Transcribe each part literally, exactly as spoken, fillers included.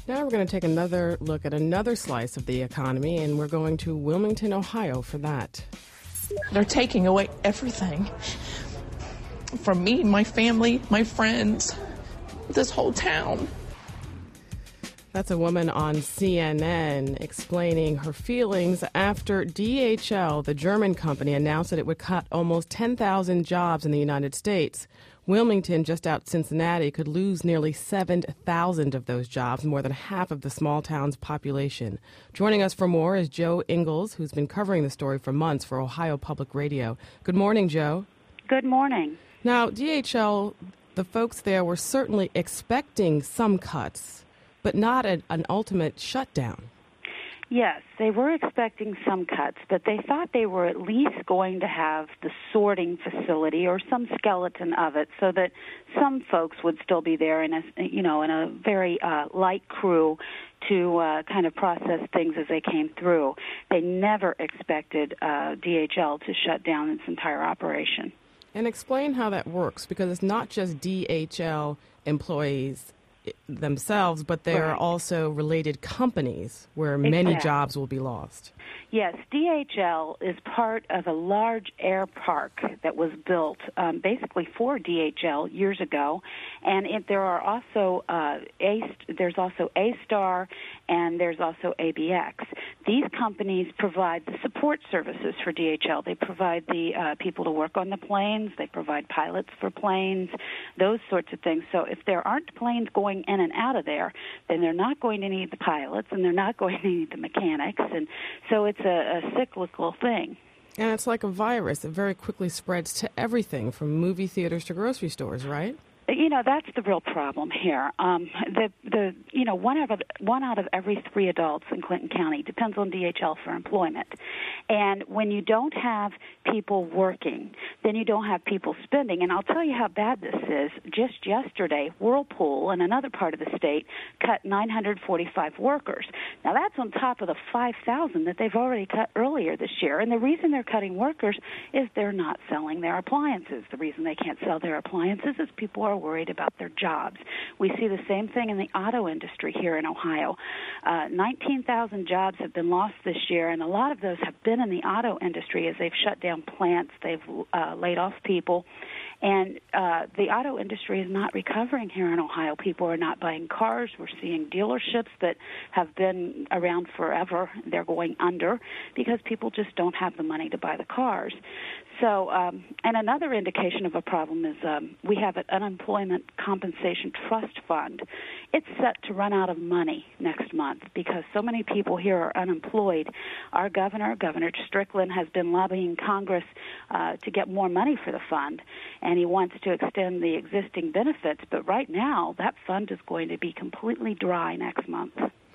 Now we're going to take another look at another slice of the economy, and we're going to Wilmington, Ohio for that. They're taking away everything from me, my family, my friends, this whole town. That's a woman on C N N explaining her feelings after D H L, the German company, announced that it would cut almost ten thousand jobs in the United States. Wilmington, just out Cincinnati, could lose nearly seven thousand of those jobs, more than half of the small town's population. Joining us for more is Joe Ingles, who's been covering the story for months for Ohio Public Radio. Good morning, Joe. Good morning. Now, D H L, the folks there were certainly expecting some cuts, but not an, an ultimate shutdown. Yes, they were expecting some cuts, but they thought they were at least going to have the sorting facility or some skeleton of it, so that some folks would still be there in a, you know, in a very uh, light crew to uh, kind of process things as they came through. They never expected uh, D H L to shut down its entire operation. And explain how that works, because it's not just D H L employees themselves, but there right. are also related companies where many exactly. jobs will be lost. Yes, D H L is part of a large air park that was built um, basically for D H L years ago, and it, there are also uh, a, there's also A-Star and there's also A B X. These companies provide the support services for D H L. They provide the uh, people to work on the planes. They provide pilots for planes, those sorts of things. So if there aren't planes going in and out of there, then they're not going to need the pilots and they're not going to need the mechanics. And so it's a, a cyclical thing. And it's like a virus. It very quickly spreads to everything from movie theaters to grocery stores, right? You know, that's the real problem here. Um, the the you know one out of one out of every three adults in Clinton County depends on D H L for employment, and when you don't have people working, then you don't have people spending. And I'll tell you how bad this is. Just yesterday, Whirlpool in another part of the state cut nine hundred forty-five workers. Now that's on top of the five thousand that they've already cut earlier this year. And the reason they're cutting workers is they're not selling their appliances. The reason they can't sell their appliances is people are worried about their jobs. We see the same thing in the auto industry here in Ohio. Uh, nineteen thousand jobs have been lost this year, and a lot of those have been in the auto industry as they've shut down plants, they've uh, laid off people, and uh, the auto industry is not recovering here in Ohio. People are not buying cars. We're seeing dealerships that have been around forever. They're going under because people just don't have the money to buy the cars. So, um, and another indication of a problem is um, we have an unemployment compensation trust fund. It's set to run out of money next month because so many people here are unemployed. Our governor, Governor Strickland, has been lobbying Congress uh, to get more money for the fund, and he wants to extend the existing benefits. But right now, that fund is going to be completely dry next month.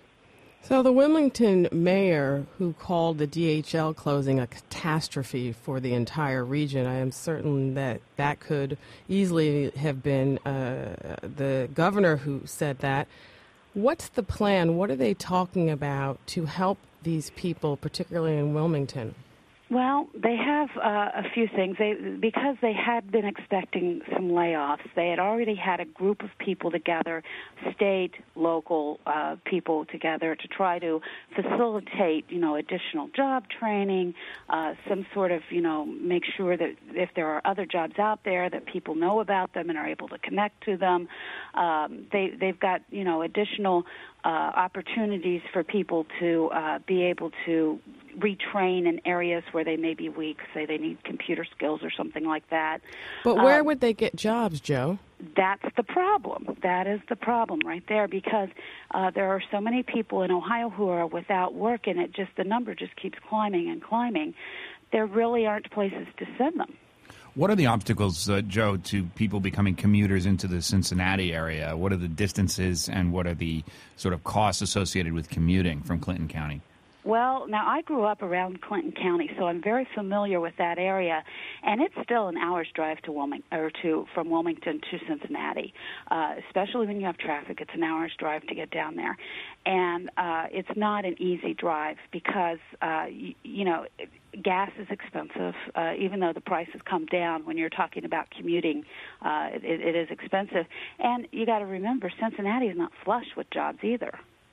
So the Wilmington mayor, who called the D H L closing a catastrophe for the entire region, I am certain that that could easily have been uh, the governor who said that. What's the plan? What are they talking about to help these people, particularly in Wilmington? Well, they have uh, a few things. They, because they had been expecting some layoffs, they had already had a group of people together, state, local uh, people together to try to facilitate, you know, additional job training, uh, some sort of, you know, make sure that if there are other jobs out there that people know about them and are able to connect to them. Um, they, they've got, you know, additional uh, opportunities for people to uh, be able to retrain in areas where they may be weak, say they need computer skills or something like that. But where um, would they get jobs, Joe? That's the problem. That is the problem right there, because uh, there are so many people in Ohio who are without work, and it just the number just keeps climbing and climbing. There really aren't places to send them. What are the obstacles, uh, Joe, to people becoming commuters into the Cincinnati area? What are the distances and what are the sort of costs associated with commuting from Clinton County? Well, now I grew up around Clinton County, so I'm very familiar with that area, and it's still an hour's drive to Wilmington, or to from Wilmington to Cincinnati. Uh, especially when you have traffic, it's an hour's drive to get down there, and uh, it's not an easy drive because uh, you, you know. Gas is expensive, uh, even though the price has come down. When you're talking about commuting, uh, it, it is expensive. And you got to remember, Cincinnati is not flush with jobs either.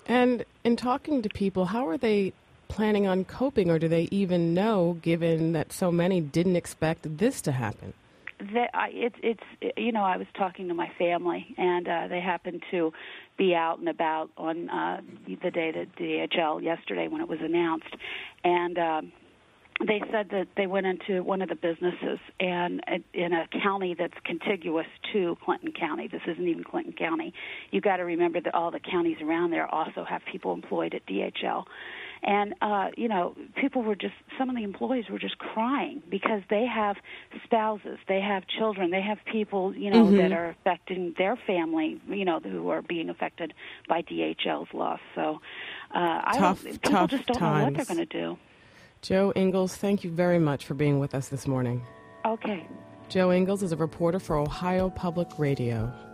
And in talking to people, how are they planning on coping, or do they even know, given that so many didn't expect this to happen? That I, it, it's you know I was talking to my family, and uh, they happened to be out and about on uh, the day that D H L yesterday when it was announced, and um, they said that they went into one of the businesses and in a county that's contiguous to Clinton County. This isn't even Clinton County. You got to remember that all the counties around there also have people employed at D H L. And, uh, you know, people were just, some of the employees were just crying because they have spouses, they have children, they have people, you know, mm-hmm. that are affecting their family, you know, who are being affected by D H L's loss. So uh, I tough, don't, people tough just don't times. know what they're going to do. Jo Ingles, thank you very much for being with us this morning. Okay. Jo Ingles is a reporter for Ohio Public Radio.